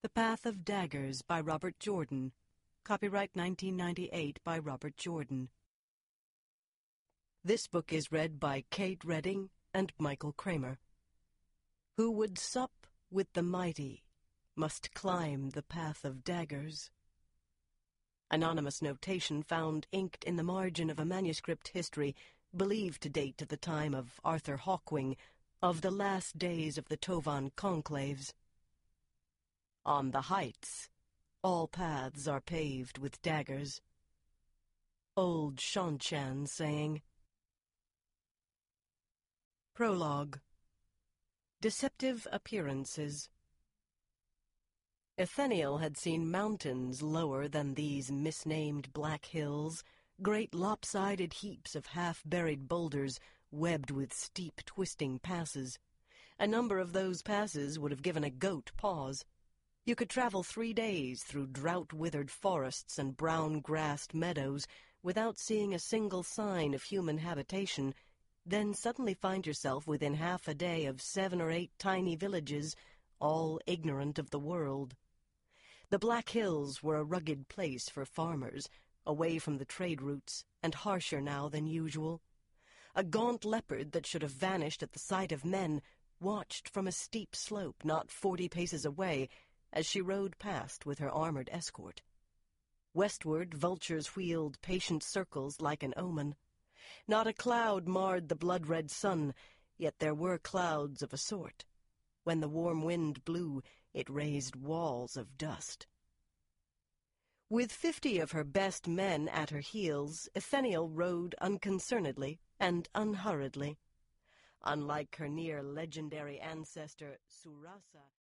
The Path of Daggers by Robert Jordan. Copyright 1998 by Robert Jordan. This book is read by Kate Redding and Michael Kramer. Who would sup with the mighty must climb the path of daggers. Anonymous notation found inked in the margin of a manuscript history believed to date to the time of Arthur Hawkwing, of the last days of the Tovan conclaves. On the heights, all paths are paved with daggers. Old Shanchan saying. Prologue. Deceptive Appearances. Etheniel had seen mountains lower than these misnamed black hills, great lopsided heaps of half-buried boulders webbed with steep, twisting passes. A number of those passes would have given a goat pause. You could travel 3 days through drought-withered forests and brown-grassed meadows without seeing a single sign of human habitation, then suddenly find yourself within half a day of 7 or 8 tiny villages, all ignorant of the world. The Black Hills were a rugged place for farmers, away from the trade routes, and harsher now than usual. A gaunt leopard that should have vanished at the sight of men watched from a steep slope not 40 paces away as she rode past with her armored escort. Westward, vultures wheeled patient circles like an omen. Not a cloud marred the blood-red sun, yet there were clouds of a sort. When the warm wind blew, it raised walls of dust. With 50 of her best men at her heels, Etheniel rode unconcernedly and unhurriedly. Unlike her near-legendary ancestor Surasa,